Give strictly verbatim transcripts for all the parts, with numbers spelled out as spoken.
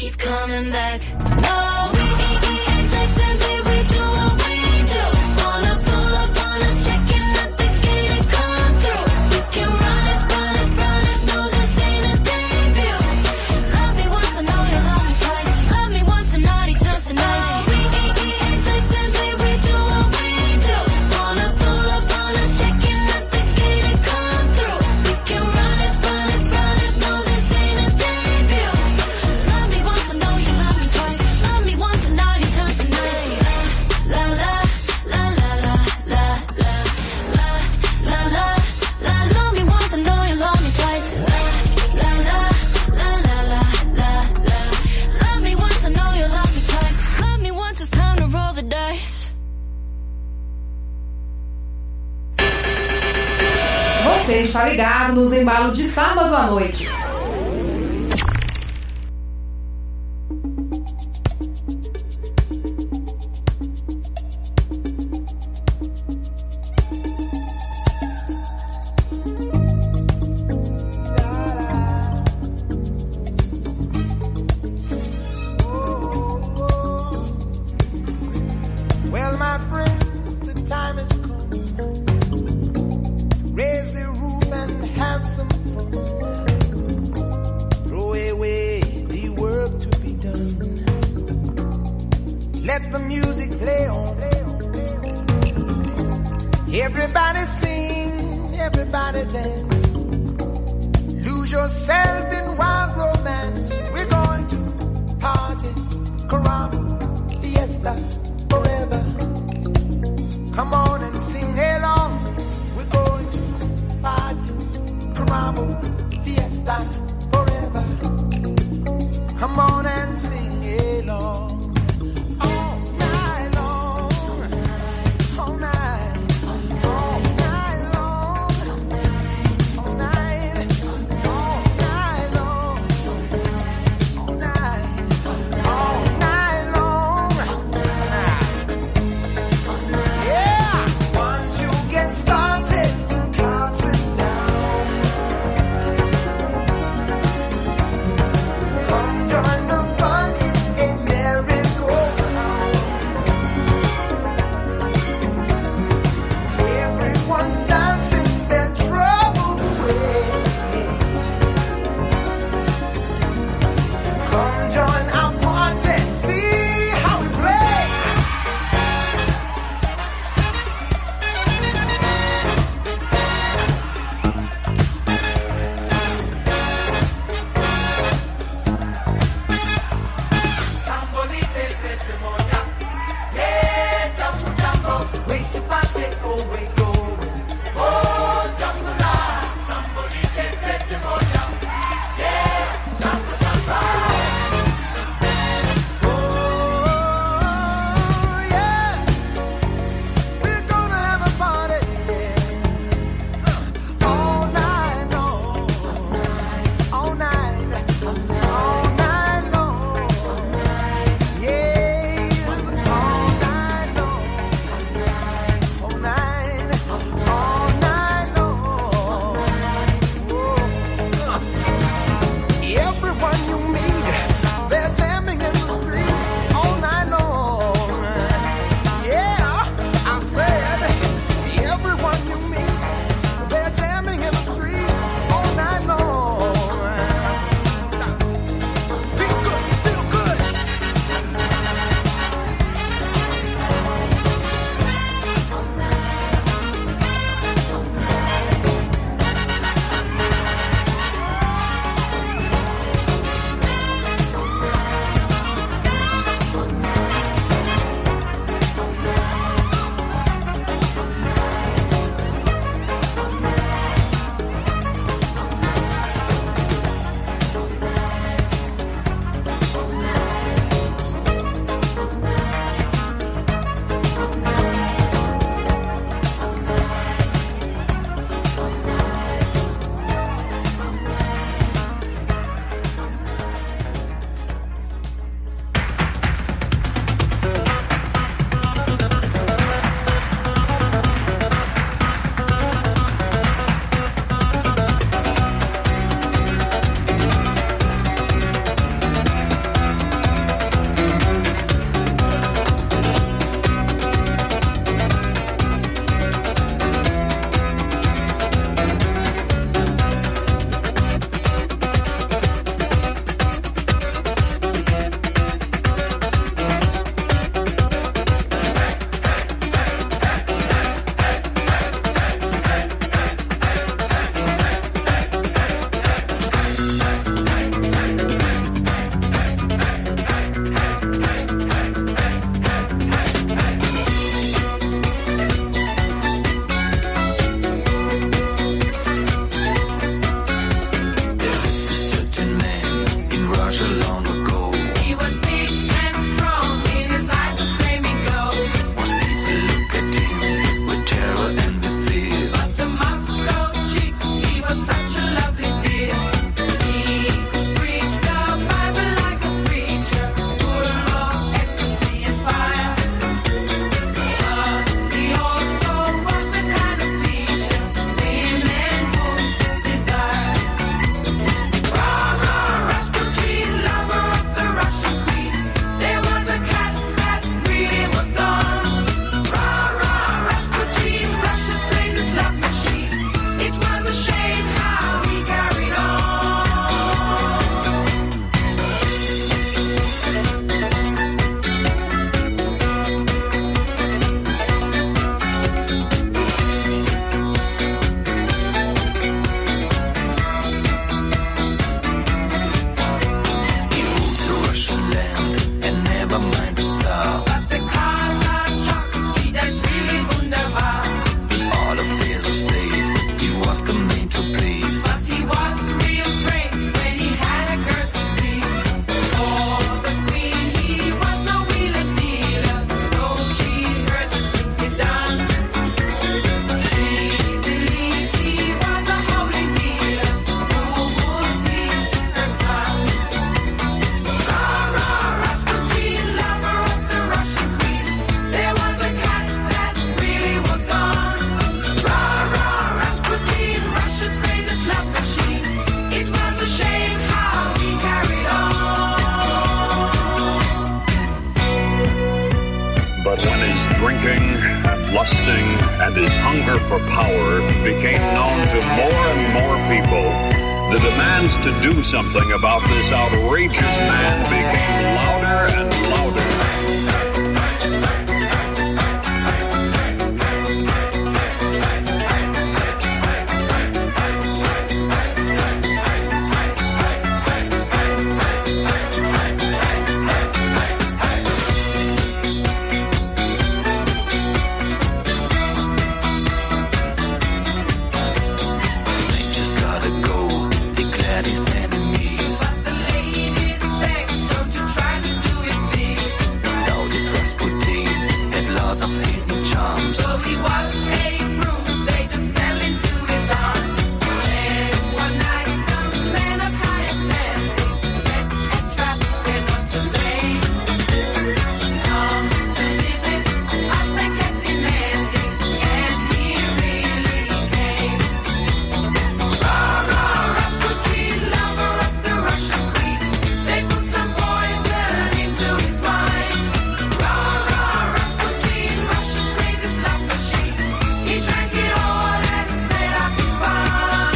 keep coming back. No, we ain't flexibly, we do what we do. Wanna pull up on us, checking at the gate and come through. We can run it, run it, run it, no, this ain't a debut. Love me once, I know you love me twice. Love me once, and naughty times and nice. No, we ain't flexibly, we do what we do. Wanna pull up on us, checking at the gate and come through. We can run it, run it, run it, no, this ain't a debut. Love me once, I know you love me twice. Love me once, and naughty times and nice. La la la la la la la la la la la. Love me once, I know you love me twice. La la la la la la la la. Love me once, I know you love me twice. Love me once, it's time to roll the dice. Você está ligado nos embalos de sábado à noite. Well, my friends, the time has come. Raise the roof and have some fun. Throw away the work to be done. Let the music play on. Everybody sing, everybody dance. Lose yourself in wild romance. We're going to party, caramba, fiesta, forever. Come on and sing along. We're going to party, caramba, fiesta, forever. Come on and sing along. All night long, all night, all night long, all night, all night long, all night, all night long. Yeah, once you get started, you can't sit down. Come join long ago. He was big and strong, in his eyes a flaming glow. Most people look at him with terror and with fear. But to Moscow chicks, he was such a lovely dear. He could preach the Bible like a preacher, full of ecstasy and fire. But he also was the kind of teacher women would desire. Rah, rah, Rasputin, lover of the Russian queen. There was a cat that really was gone. Rah, rah, Rasputin, Russia's greatest love machine. It was a shame how he carried on. He ruled the Russian land and never mind the Tsar. But the Kazachok, he danced really wunderbar. In all affairs of state, he was the man to please. But he was real great when he had a girl to squeeze. For the queen, he was no wheeler dealer. Though she heard the things he'd done, she believed he was a holy healer who would be her son. Rah, rah, Rasputin, lover of the Russian queen. There was a cat that really was gone. Rah, rah, Rasputin, Russia's greatest love machine. It was a shame how he carried on. But when his drinking and lusting and his hunger for power became known to more and more people, the demands to do something about this outrageous man became louder and louder. They just gotta go, declared his enemies. But the ladies begged, don't you try to do it big. Now this Rasputin had lots of hidden charms. So he was a bruise, they just fell into his arms. And one night some men of higher standing set a trap, they're not to blame. Come to visit us, they kept demanding, and he really came. Rah, rah, Rasputin, lover of the Russian queen. They put some poison into his mind. Rah, rah, Rasputin, Russia's greatest love machine. He drank it all and said I'll be fine.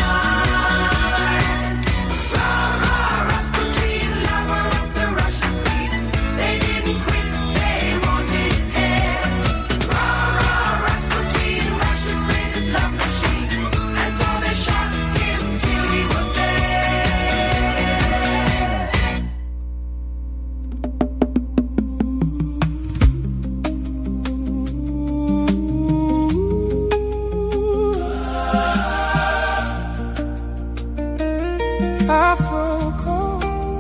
Rah, rah, Rasputin, lover of the Russian queen. They didn't quit, they wanted his head. Rah, rah, Rasputin, Russia's greatest love machine. And so they shot him till he was dead. I feel cold.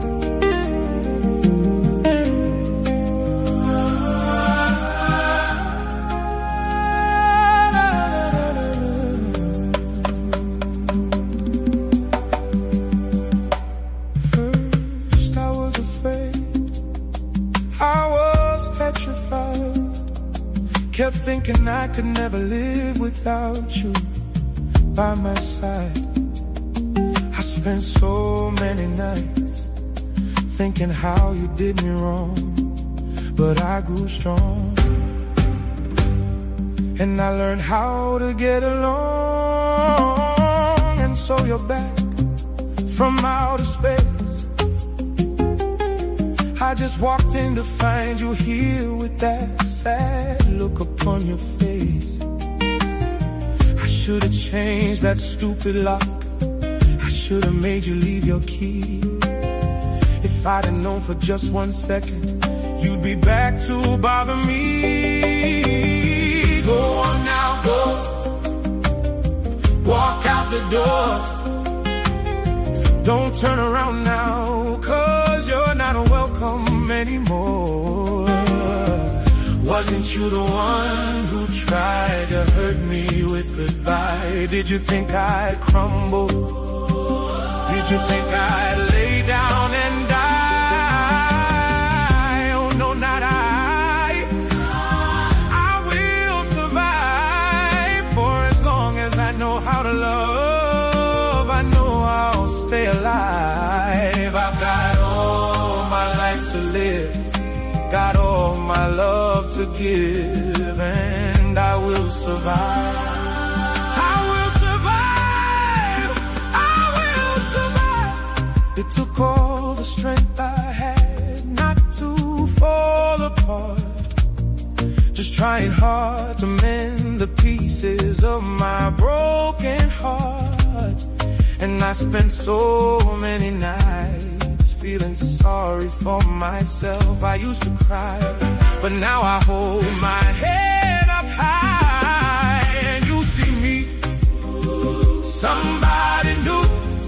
First I was afraid, I was petrified. Kept thinking I could never live without you by my side. I spent so many nights thinking how you did me wrong, but I grew strong and I learned how to get along. And so you're back from outer space. I just walked in to find you here with that sad look upon your face. I should have changed that stupid lock. I should have made you leave your key. If I'd have known for just one second you'd be back to bother me. Go on now, go. Walk out the door. Don't turn around now, 'cause you're not anymore. Wasn't you the one who tried to hurt me with goodbye? Did you think I'd crumble? Did you think I'd lay down and die? Oh no, not I. I will survive for as long as I know how to love. I know I'll stay alive. I've got all my life to live, got all my love to give, and I will survive. I will survive. I will survive. It took all the strength I had not to fall apart. Just trying hard to mend the pieces of my broken heart. And I spent so many nights feeling sorry for myself. I used to cry, but now I hold my head up high. And you see me, somebody new.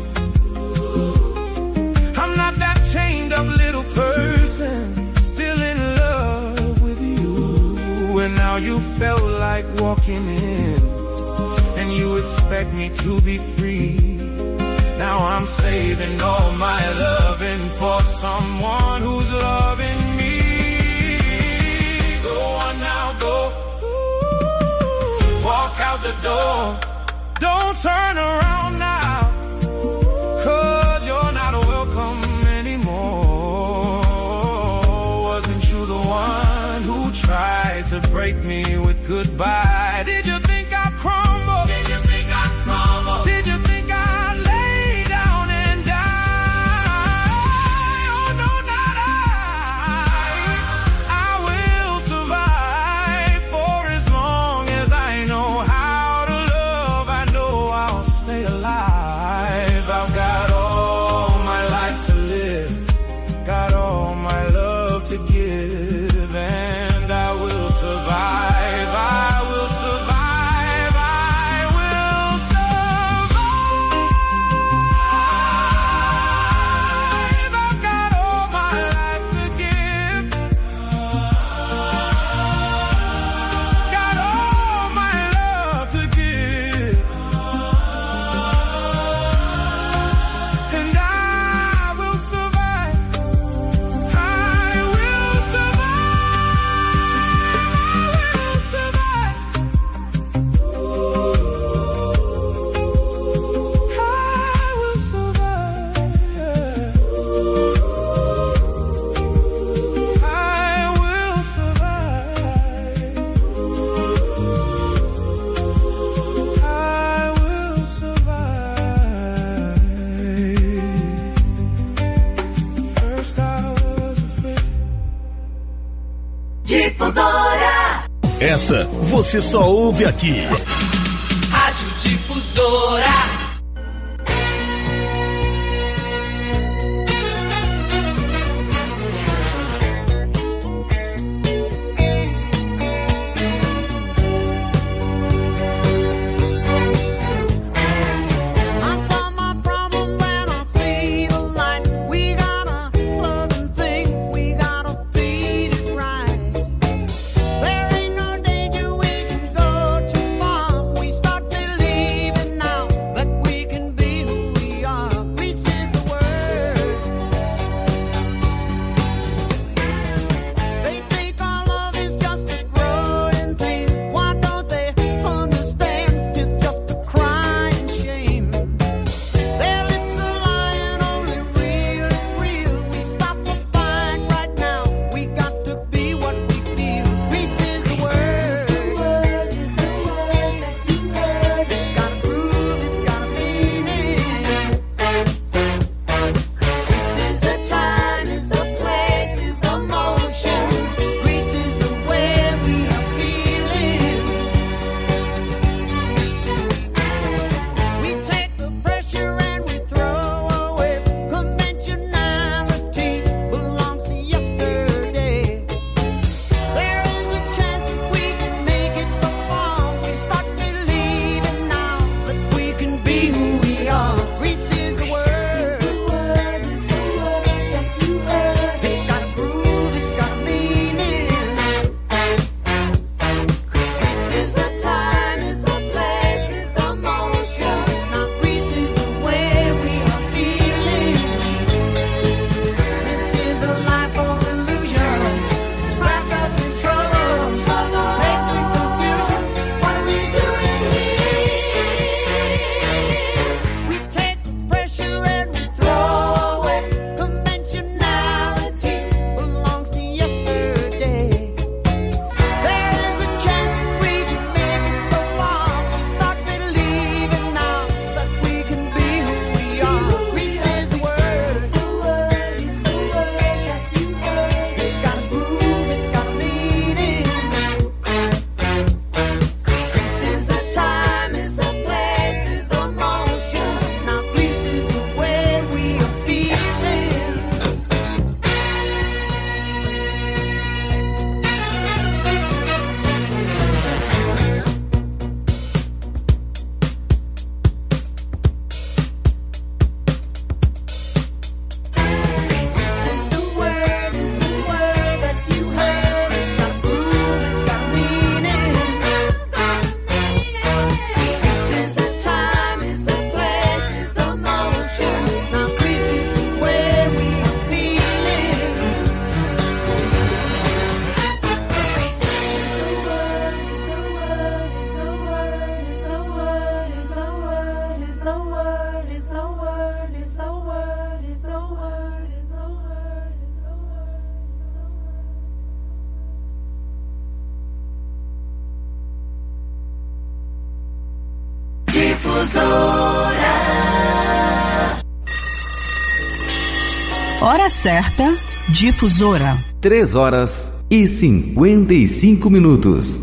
I'm not that chained up little person, still in love with you. And now you felt like walking in, and you expect me to be free. Now I'm saving all my loving for someone who's loving me. Go on now, go. Walk out the door. Don't turn around now, 'cause you're not welcome anymore. Wasn't you the one who tried to break me with goodbye? Did you think I'd crumble? Did you think I'd crumble? Did you think I'd lay down and die? Oh no, not I. I will survive for as long as I know how to love. I know I'll stay alive. I've got all my life to live, got all my love to give, and I will survive. I will survive. I will survive. I've got all my life to give, got all my love to give, and I will survive. I will survive. Difusora. Essa você só ouve aqui. Rádio Difusora. We Difusora. Hora certa, Difusora. Três horas e cinquenta e cinco minutos.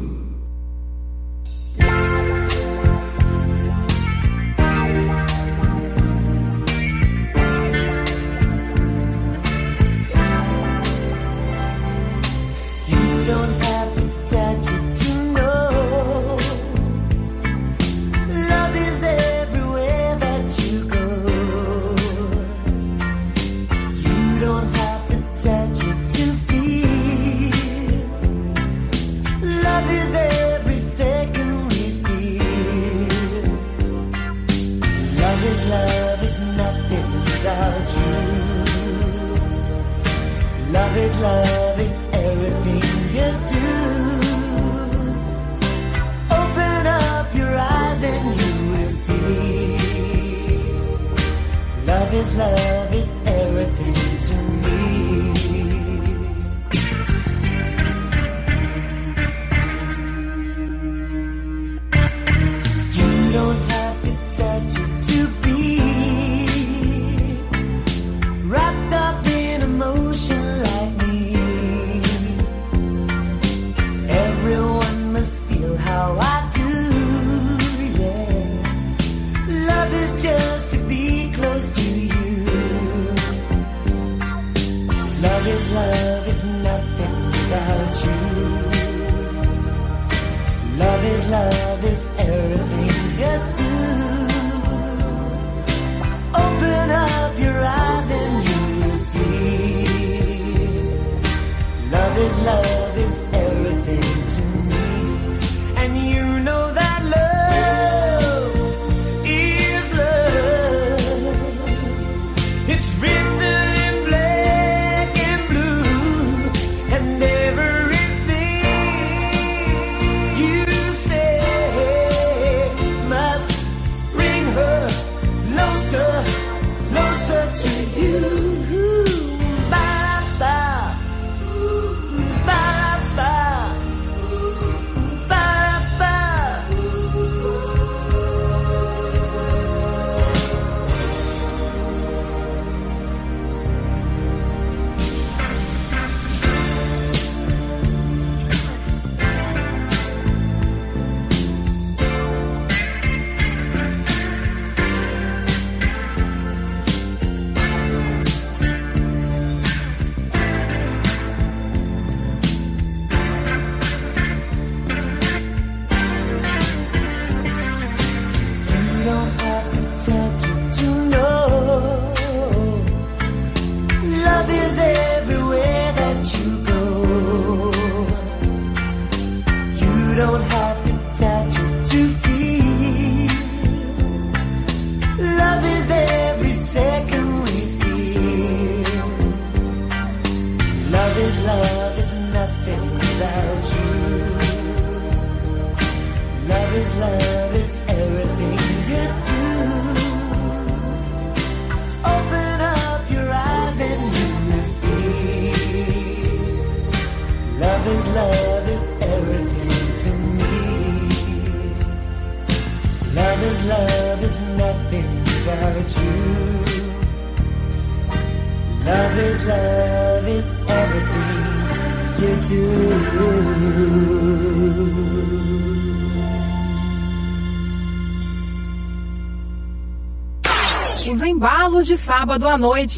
Os embalos de sábado à noite.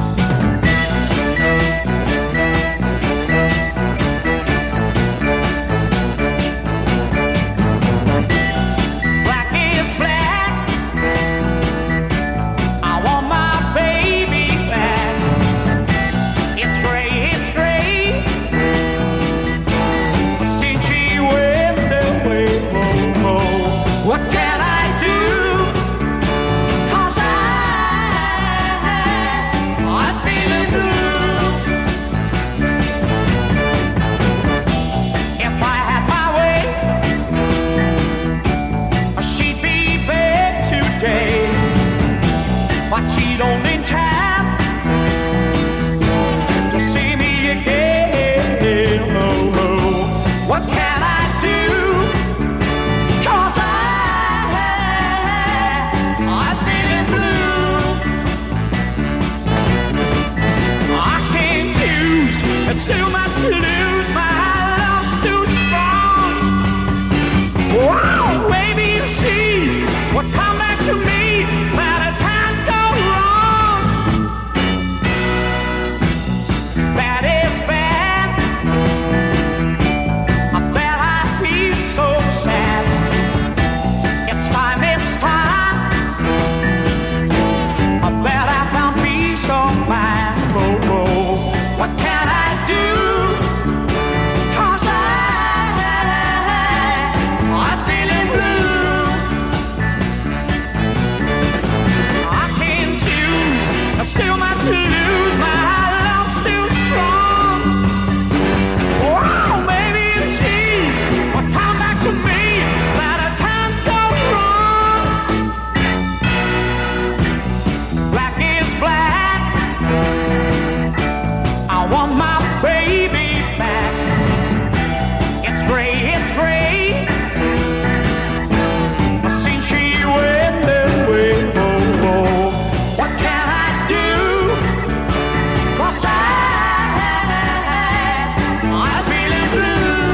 Thank sweet only time to see me again. Oh, oh. What can I do? 'Cause I, I'm feeling blue. I can't choose, it's too much to lose. My love's too strong. Wow, baby, you see what come back to me that it can't go wrong. That is bad. I bet I feel so sad. It's time, it's time. I bet I found peace of mind. Oh, oh. What can I do? 'Cause I, I'm feeling blue. I can't choose, there's still much to lose. My love's still strong. Wow, maybe it's she will come back to me that I can't go wrong. Black is black. I want my baby back. It's gray, it's gray. Since she went away, oh, oh. What can I do? 'Cause I, I'm feeling blue.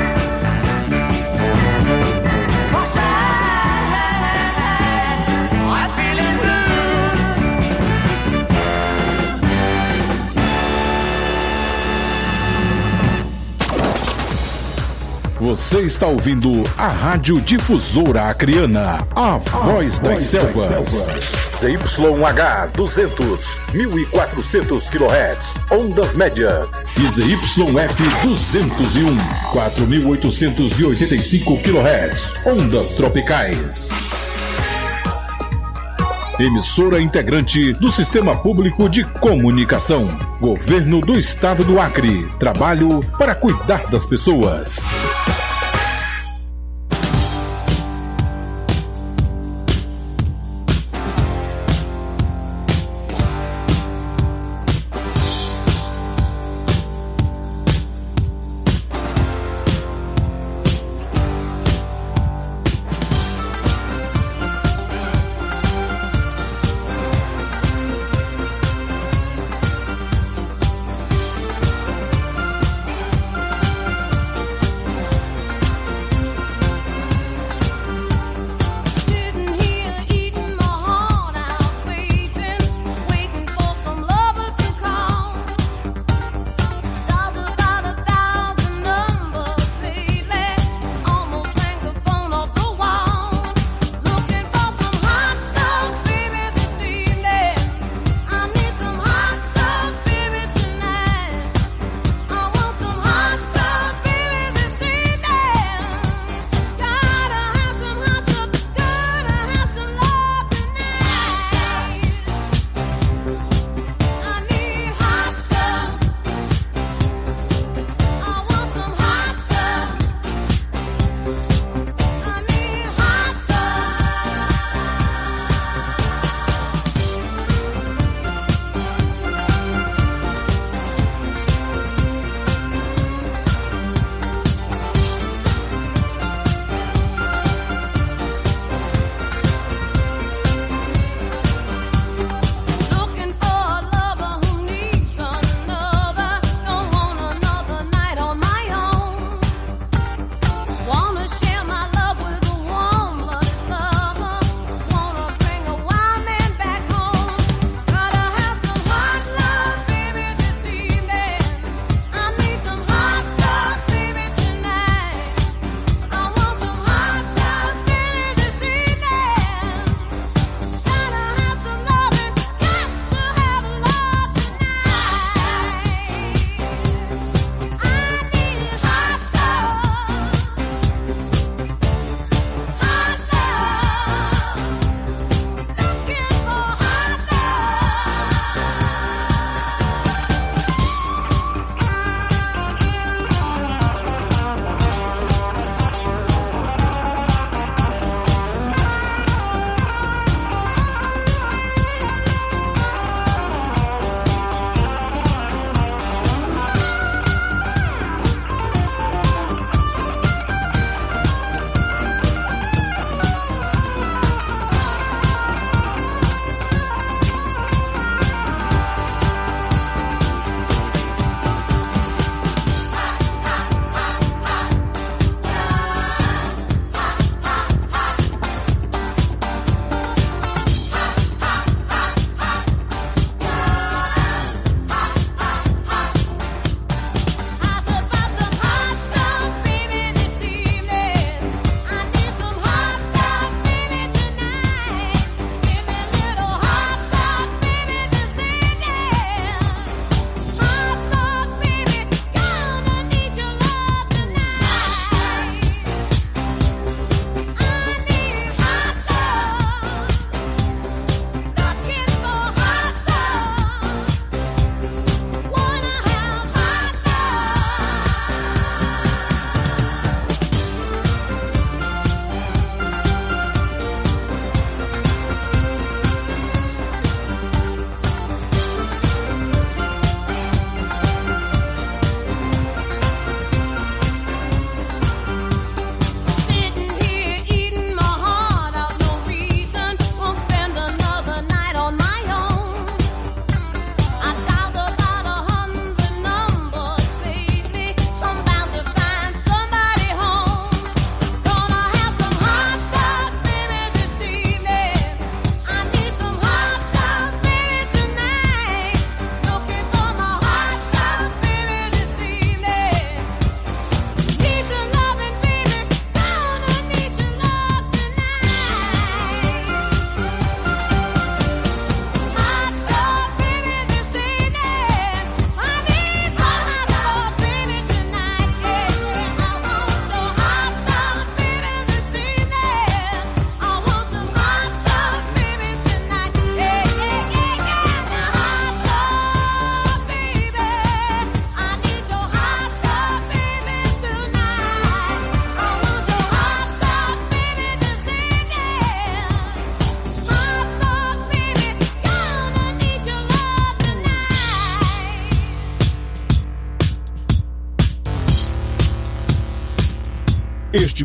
'Cause I, I'm feeling blue. Você está ouvindo a Rádio Difusora Acreana, a voz das selvas. Z Y H duzentos, mil e quatrocentos quilohertz, ondas médias. E Z Y F duzentos e um, quatro mil oitocentos e oitenta e cinco quilohertz, ondas tropicais. Emissora integrante do Sistema Público de Comunicação. Governo do Estado do Acre. Trabalho para cuidar das pessoas.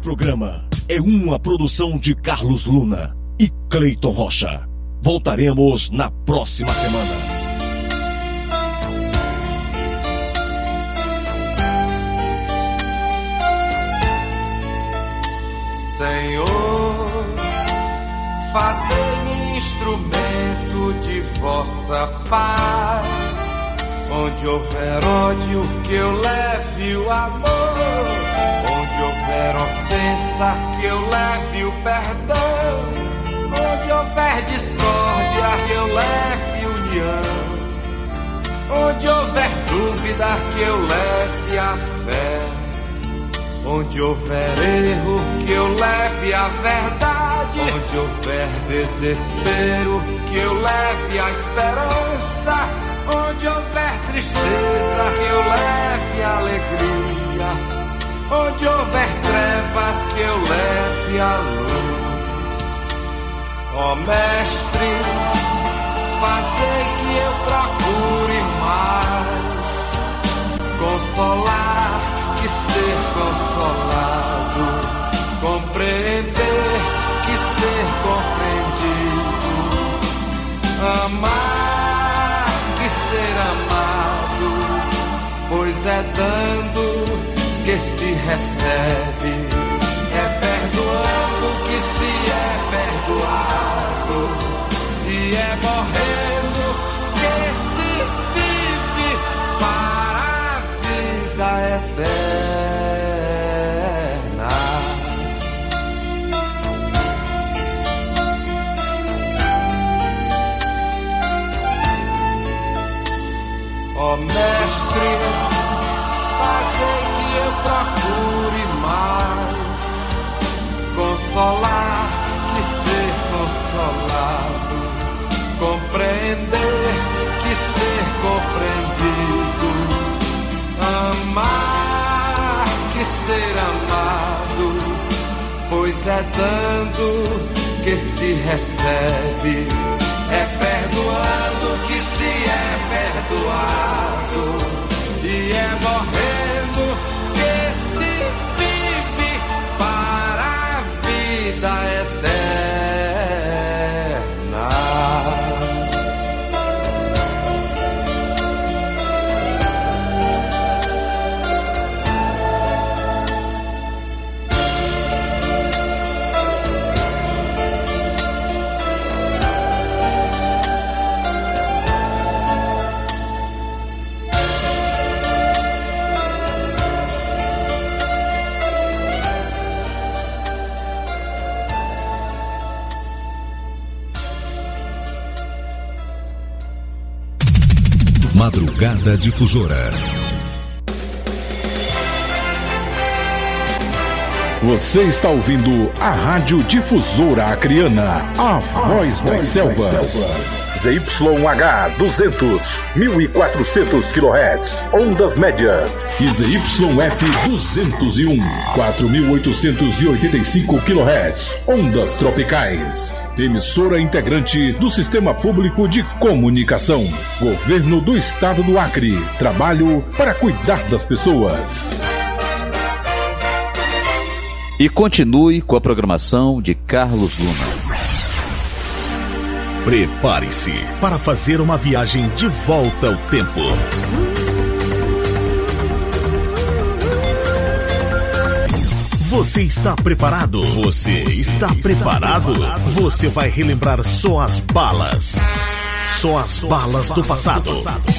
programa é uma produção de Carlos Luna e Cleiton Rocha. Voltaremos na próxima semana. Senhor, fazei-me instrumento de vossa paz. Onde houver ódio, que eu leve o amor. Onde houver ofensa, que eu leve o perdão. Onde houver discórdia, que eu leve união. Onde houver dúvida, que eu leve a fé. Onde houver erro, que eu leve a verdade. Onde houver desespero, que eu leve a esperança. Onde houver tristeza, que eu leve a alegria. Onde houver trevas, que eu leve a luz. Ó Mestre, fazei que eu procure mais consolar que ser consolado, compreender que ser compreendido, amar que ser amado, pois é dando que se recebe, é perdoando que se é perdoado, e é morrendo que se vive para a vida eterna. Ó Mestre, fazei que eu procure mais consolar que ser consolado, compreender que ser compreendido, amar que ser amado, pois é dando que se recebe, é perdoando que se é perdoado, e é morrendo que se vive para a vida eterna. Madrugada Difusora. Você está ouvindo a Rádio Difusora Acreana, a voz das selvas. Z Y H duzentos, mil e quatrocentos quilohertz, ondas médias. E Z Y F duzentos e um, quatro mil oitocentos e oitenta e cinco quilohertz, ondas tropicais. Emissora integrante do Sistema Público de Comunicação. Governo do Estado do Acre. Trabalho para cuidar das pessoas. E continue com a programação de Carlos Luna. Prepare-se para fazer uma viagem de volta ao tempo. Você está preparado? Você está preparado? Você vai relembrar só as balas. Só as balas do passado.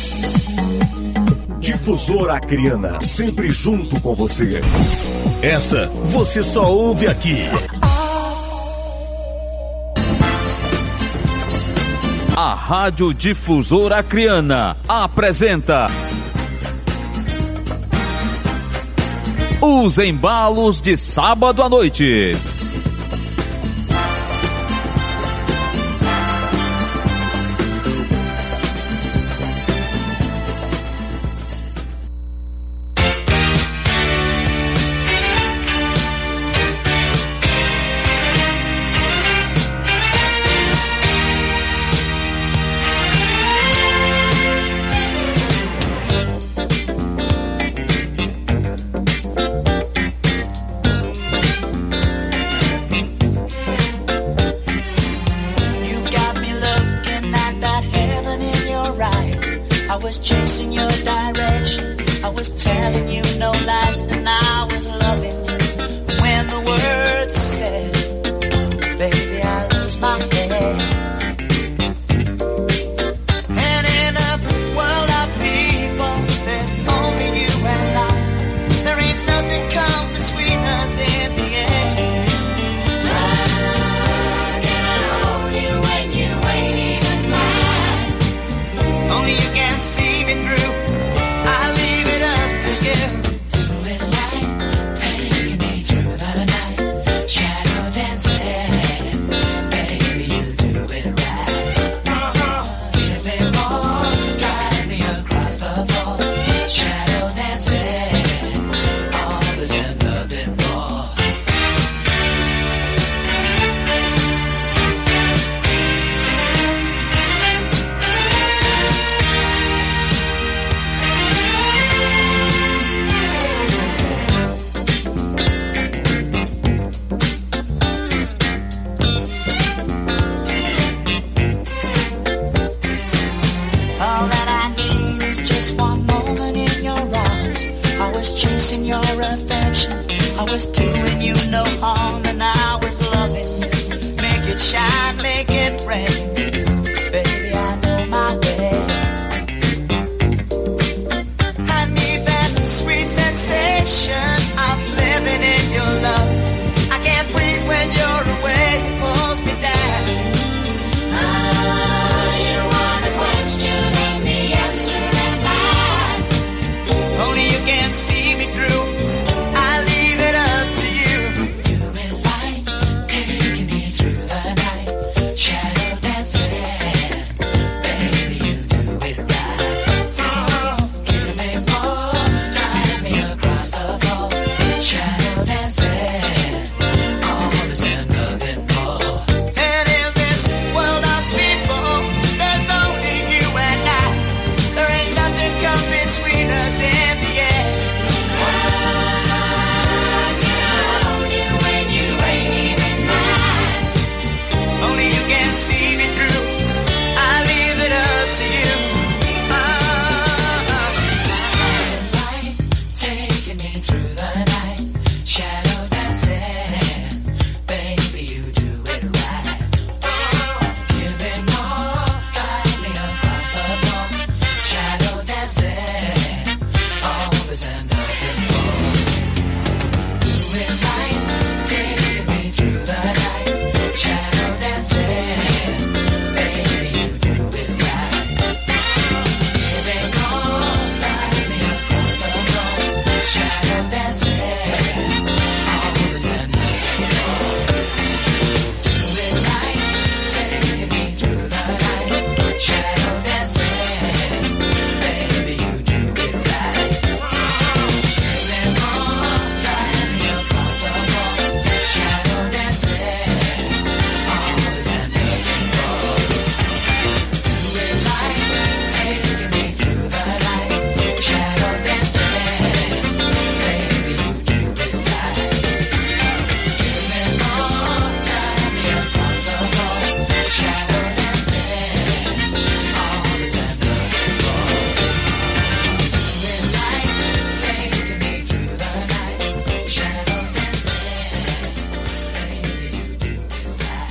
Difusora Acreana, sempre junto com você. Essa você só ouve aqui. A Rádio Difusora Acreana apresenta os embalos de sábado à noite. baby, I lose my head. And in a world of people, there's only you and I. There ain't nothing come between us in the end. How can I hold you when you ain't even mine? Only you can see me through. I leave it up to you. Do it right, taking me through the night. Shadow dancing, baby, you do it right. Give me more, drive me across the floor. Shadow dancing, always and nothing more. All that I need is just one moment in your arms. I was chasing your affection, I was doing you no harm, and I was loving you. Make it shine, make it rain. Baby, I know my way. I need that sweet sensation of living in your love. I can't breathe when you're away, it pulls me down. Ah, you want a question and the answer am I. Only you can see me through. I leave it up to you. Do it right, taking me through the night. Shadow dancing, baby, you do it right. Give me more, drive me across the floor. Shadow dancing, always and nothing more. And in this world of people, there's only you and I. There ain't nothing come between us in the end. How can I hold you when you ain't even mine? Only you can see me through. I leave it up to you. Light taking me through the night. Shadow dancing, baby, you do it right. Give me more, drive me across the floor. Shadow dancing, always and nothing more. Do it right, taking me through the night. Shadow dancing, baby, you do it right. Give me more, drive me across the floor. Shadow dancing, always and nothing more. Do it right, taking me through the night. Shadow dancing, baby, you do it right. Give me more, drive me across the floor. Shadow dancing, always and nothing more. Do it right, taking me through the night. Shadow dancing, baby, you do it right. Give me more, drive me across the floor. Shadow dancing, always and nothing more. Do it right, taking me through the night. Shadow dancing, baby, you do it right.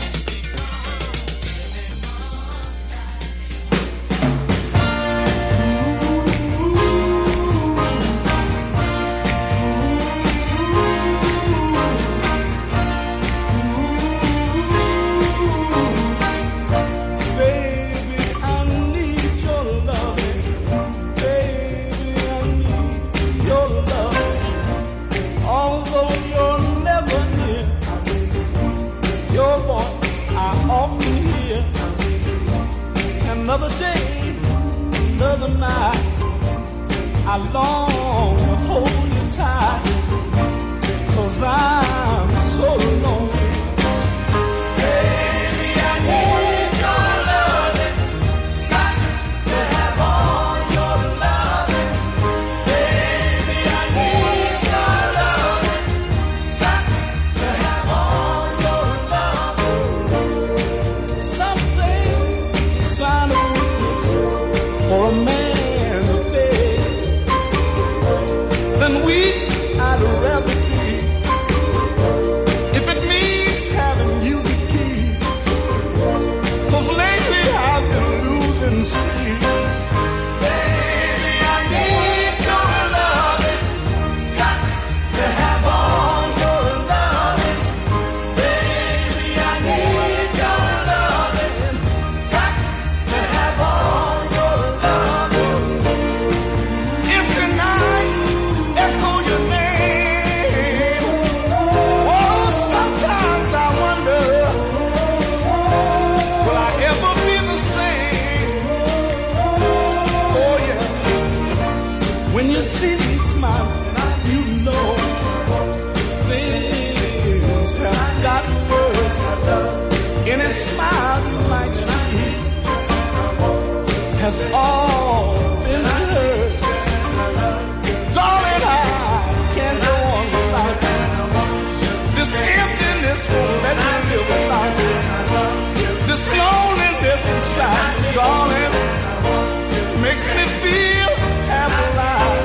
Baby, I need your loving. Baby, I need your loving. Although you're never near, your voice I often hear. Another day, another night, I long to hold you tight. 'Cause I'm so lonely. Baby, I need your loving. Got to have all your loving. Baby, I need your loving. Got to have all your loving. Some say it's a sign of weakness for a man to beg. Then weak I'd rather be. If it means sweet. Baby, I need your loving. Got to have all your loving. Baby, I need your loving. Got to have all your loving. Empty nights echo your name. Oh, sometimes I wonder, will I ever be the same? Oh yeah. When you see me smiling, you know things have gotten worse. Any smile you might see has all been rehearsed. Darling, I can't go on without you. This emptiness won't let me live without you. This loneliness inside, darling, makes me feel half alive.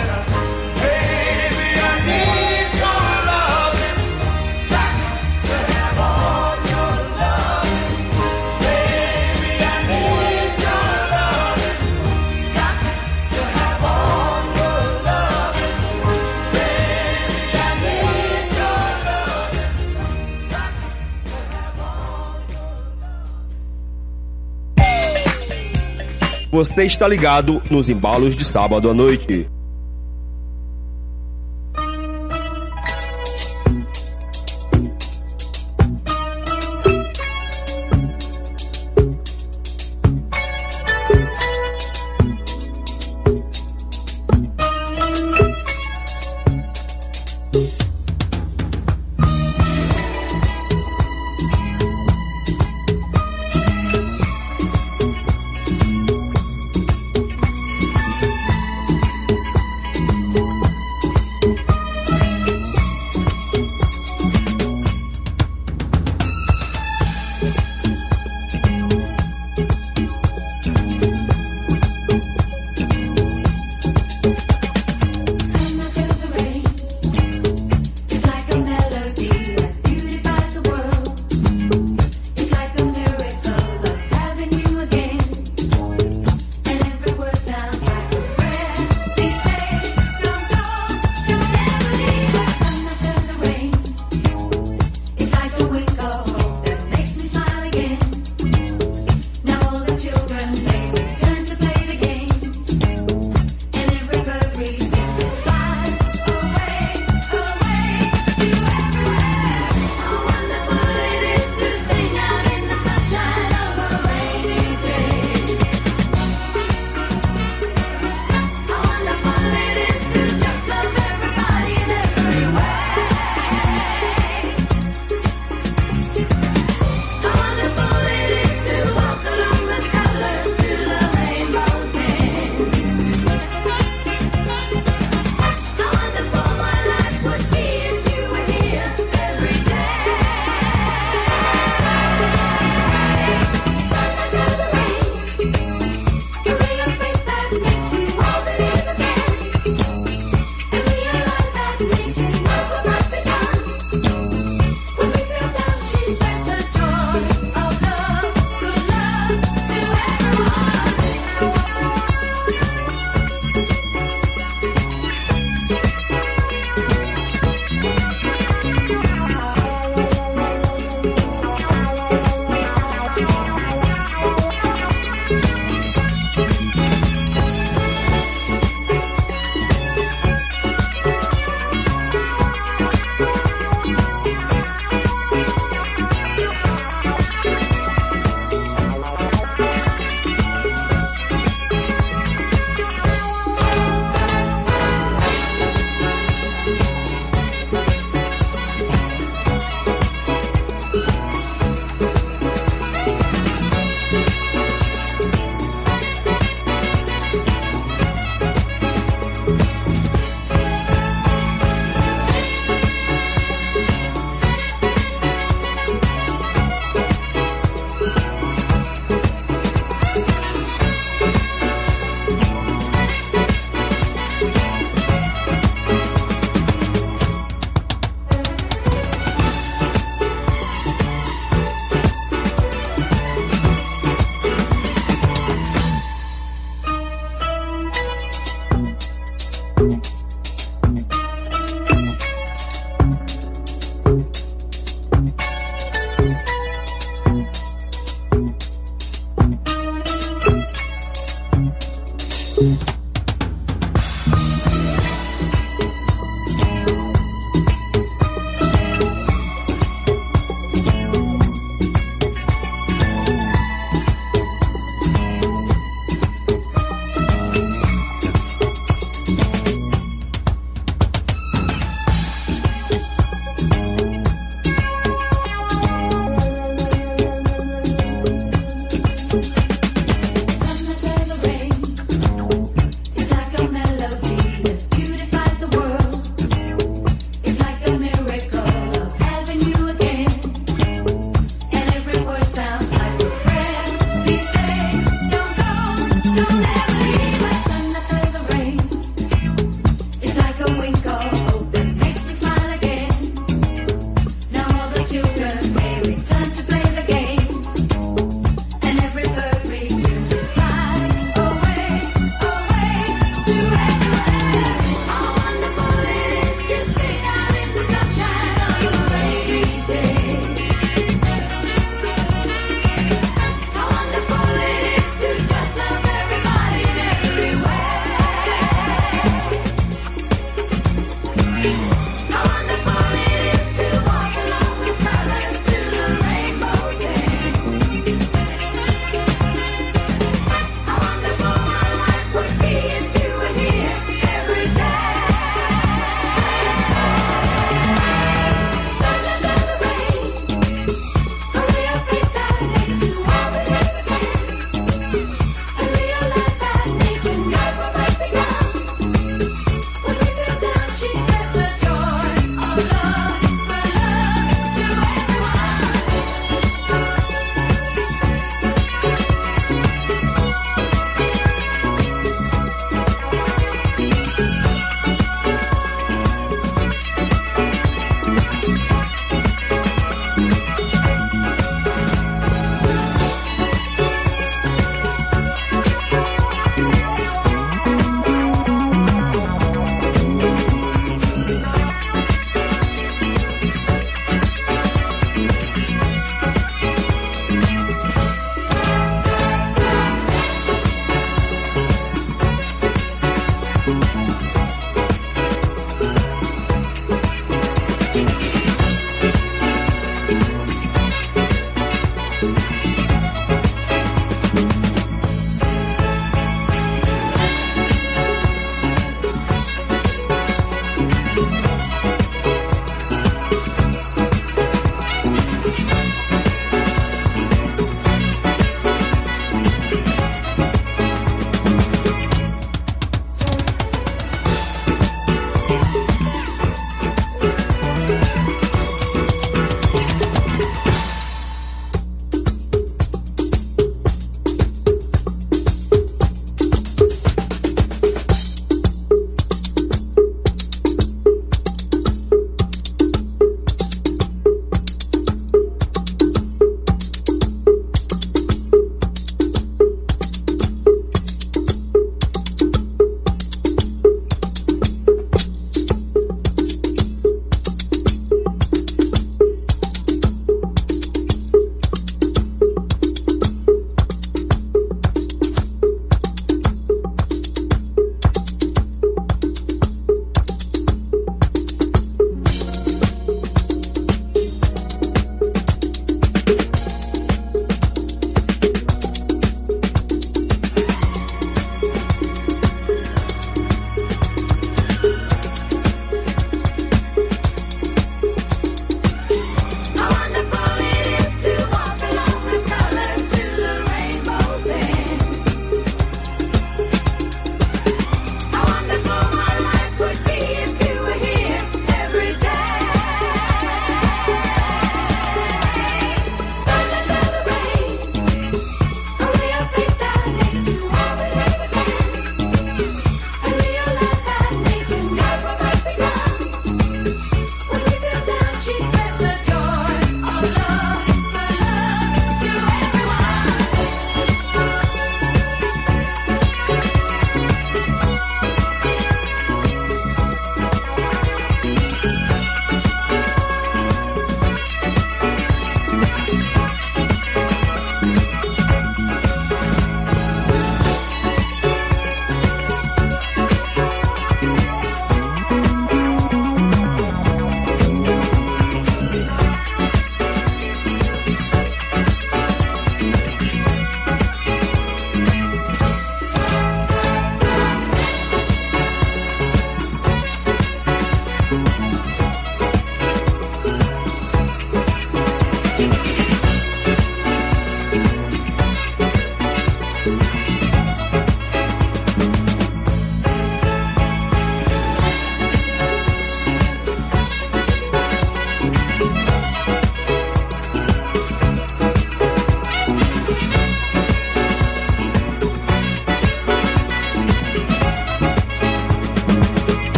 Baby, I need your loving. Got to have all your loving. Baby, I need your loving. Got to have all your loving. Baby, I need your loving. Got to have all your Você está ligado nos embalos de sábado à noite. Summer, the rain.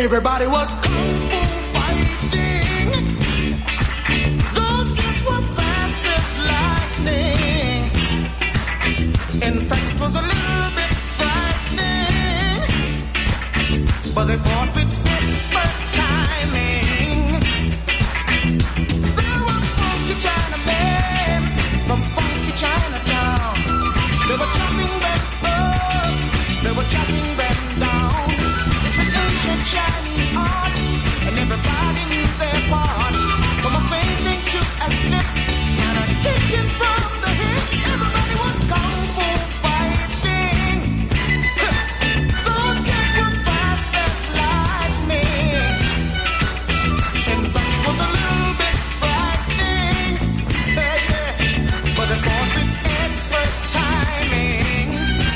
Everybody was kung fu fighting. Those kids were fast as lightning. In fact, it was a little bit frightening, but they fought with expert timing. There were funky Chinamen from funky Chinatown. They were chopping them up, they were chopping them down. It's an ancient Chinese art, and everybody knew their part. From a fainting to a slip, and a kicking from the hip. Everybody was kung fu fighting. Those kids were fast as lightning. In fact, it was a little bit frightening. Yeah, yeah. But they fought with expert timing.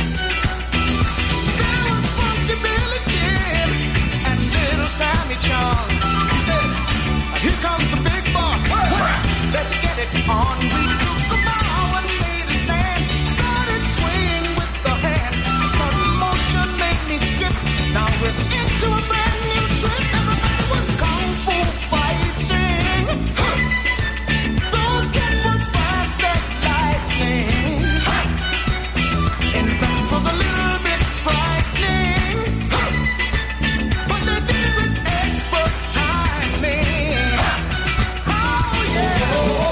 There was Funky Billy Chin and Little Sammy Chung. He said, here comes the big boss. Let's get it on. We took the bow and made a stand. Started swinging with the hand. Sudden motion made me skip. Now we're into a brand new trip. Everybody was kung fu fighting. Those kids were fast as lightning. In fact, it was a little bit frightening, but they did it with expert timing. Oh yeah.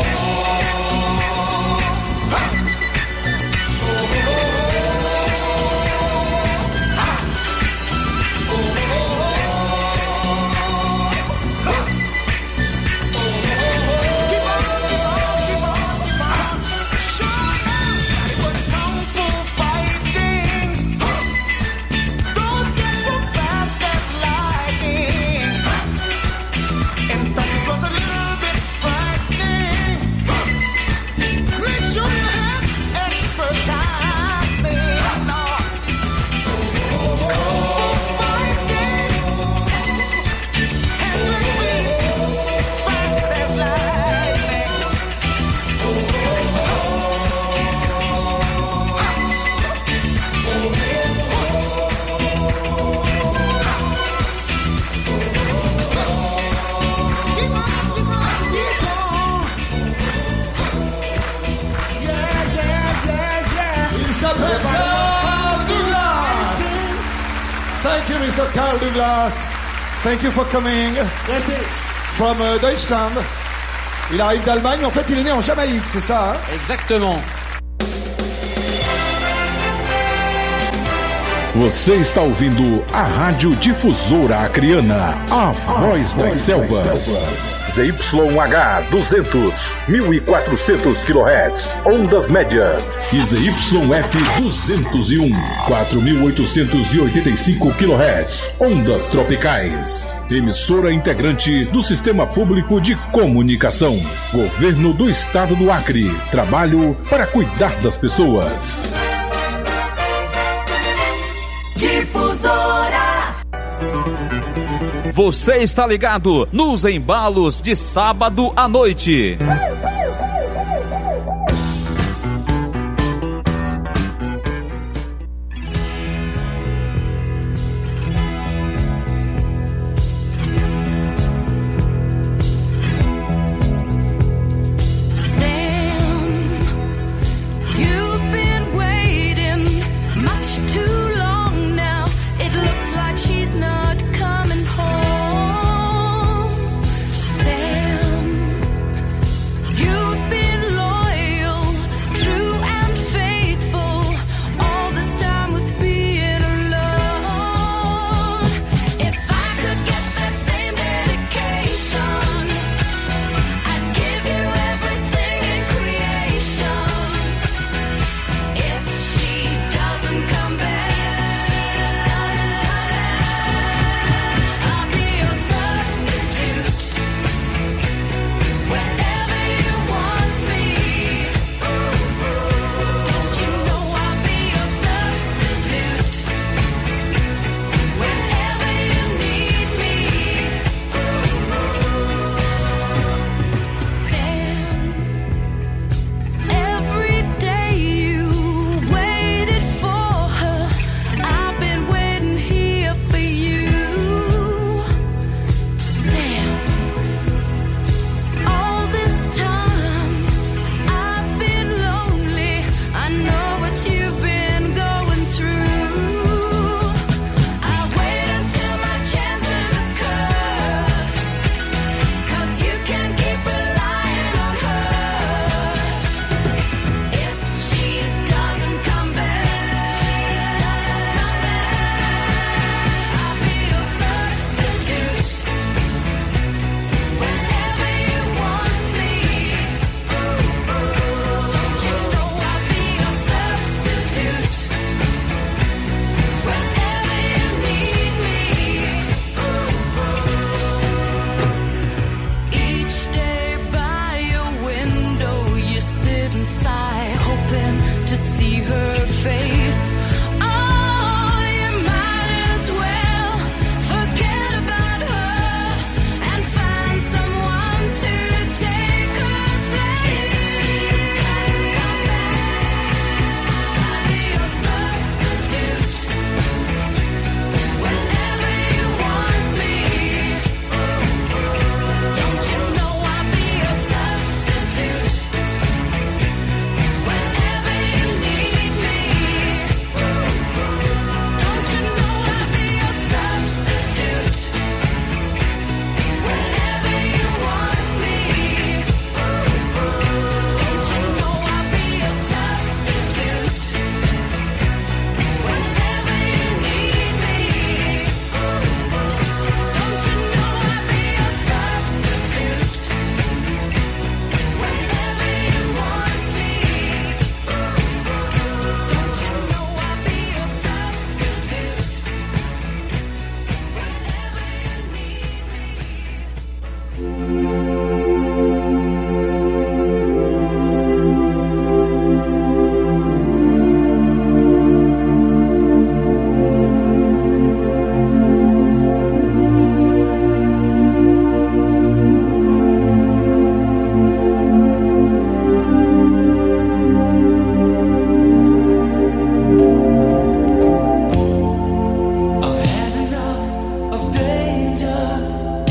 Thank you, Mister Carl Douglas. Thank you for coming. Merci. From uh, Deutschland. Il arrive d'Allemagne. En fait, il est né en Jamaïque, c'est ça, hein? Exactement. Você está ouvindo a Rádio Difusora Acreana, a voz das selvas. Z Y H duzentos, mil e quatrocentos quilohertz, ondas médias. E Z Y F duzentos e um, quatro mil oitocentos e oitenta e cinco quilohertz, ondas tropicais. Emissora integrante do Sistema Público de Comunicação. Governo do Estado do Acre. Trabalho para cuidar das pessoas. Difusora. Você está ligado nos embalos de sábado à noite.